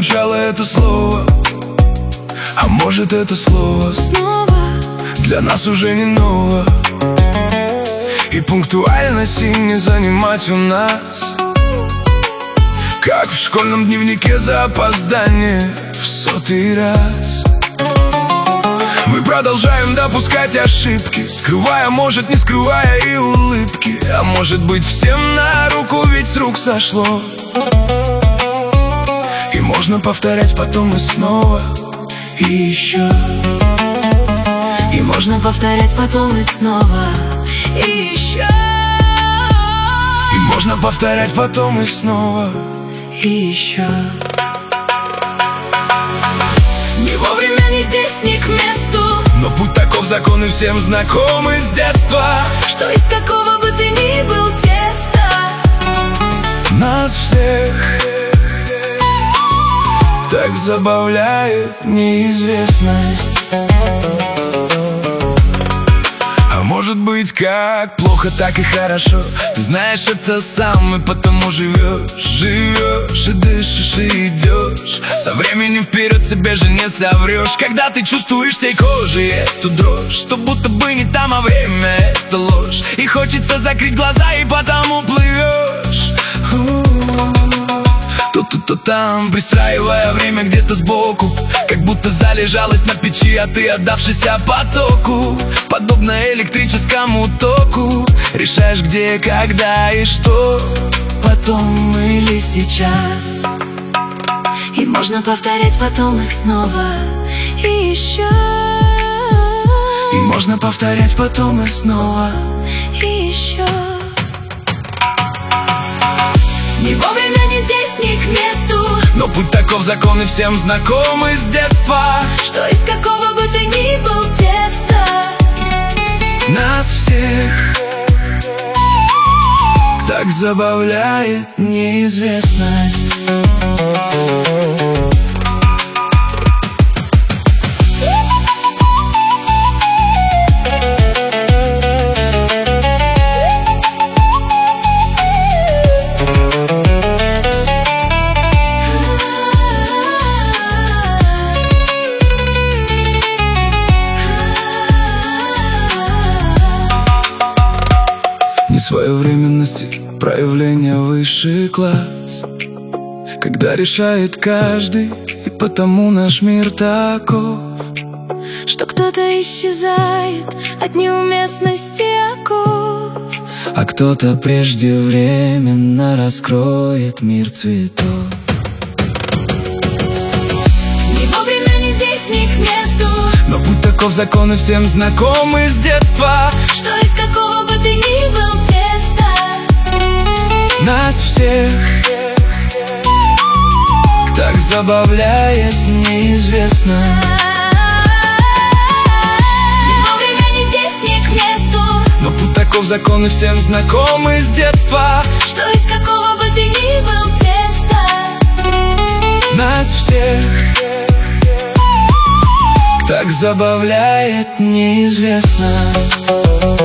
звучало это слово, а может это слово снова для нас уже не ново. И пунктуальности не занимать у нас, как в школьном дневнике за опоздание в 100-й раз. Мы продолжаем допускать ошибки, скрывая, может не скрывая и улыбки. А может быть всем на руку, ведь с рук сошло. И можно повторять потом и снова, и еще. И можно повторять потом и снова, и еще. И можно повторять потом и снова, и еще. Не вовремя, не здесь, не к месту, но путь таков, законы всем знакомы с детства. что из какого бы ты ни был теста, Нас всех так забавляет неизвестность. А может быть как плохо, так и хорошо. Ты знаешь это сам, и потому живешь, живешь и дышишь, и идешь. Со временем вперед себе же не соврешь, когда ты чувствуешь всей кожей эту дрожь, что будто бы не там, а время — это ложь. И хочется закрыть глаза, и потому плывешь то тут, то там, пристраивая время где-то сбоку, как будто залежалась на печи, а ты, отдавшийся потоку, подобно электрическому току, решаешь где, когда и что, потом или сейчас. И можно повторять потом и снова, и еще. И можно повторять потом и снова, и еще. Не вовремя, не здесь, не к месту, но путь таков, законы всем знакомы с детства, что из какого бы ты ни был теста, нас всех так забавляет неизвестность. Несвоевременности, проявление высший класс, когда решает каждый, и потому наш мир таков, что кто-то исчезает от неуместности оков, а кто-то преждевременно раскроет мир цветов. Не вовремя, не здесь, не к месту, но путь таков, законы всем знакомы с детства, что из какого бы ты ни был теста, нас всех так забавляет неизвестность. Не вовремя, не здесь, не к месту, но путь таков, законы всем знакомы с детства, что из какого бы ты ни был теста, нас всех так забавляет неизвестность.